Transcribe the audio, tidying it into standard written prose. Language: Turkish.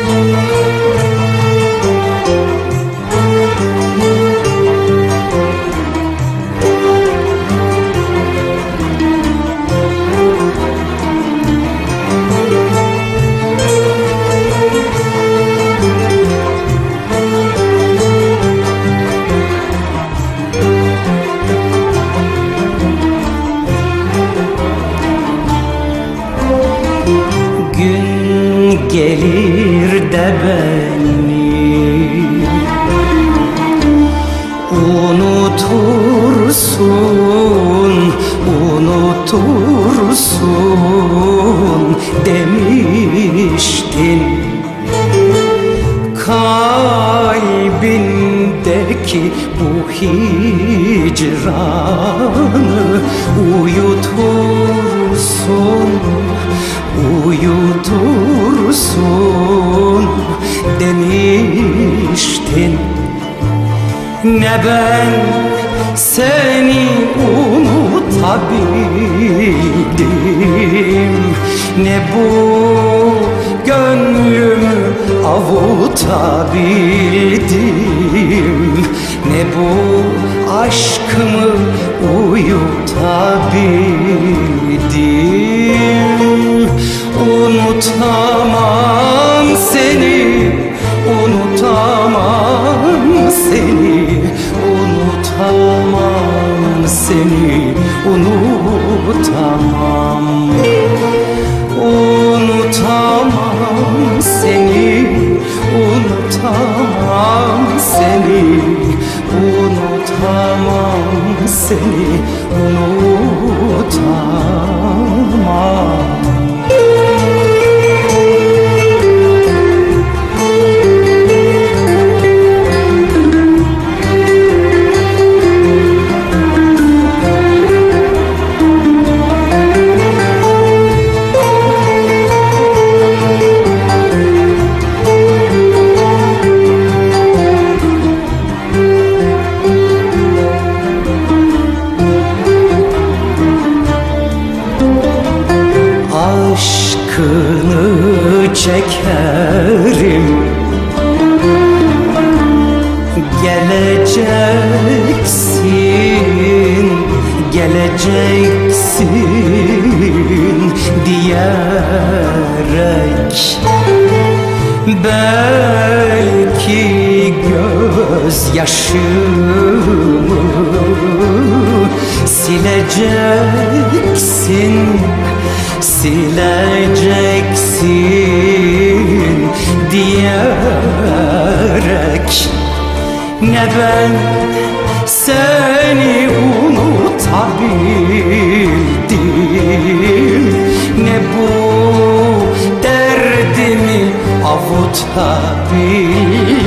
Gelir de beni unutursun, unutursun demiştin. Kalbindeki bu hicranı uyutursun, uyutursun demiştin. Ne ben seni unutabildim, ne bu gönlümü avutabildim, ne bu aşkımı uyutabildim. Unutamam seni, unutamam seni, unutamam seni, unutamam. Unutamam seni, unutamam seni, unutamam seni, unutamam. Aşkını çekerim, geleceksin, geleceksin diyerek, belki gözyaşımı sileceksin, sileceksin diyerek. Ne ben seni unutabildim, ne bu derdimi avutabildim.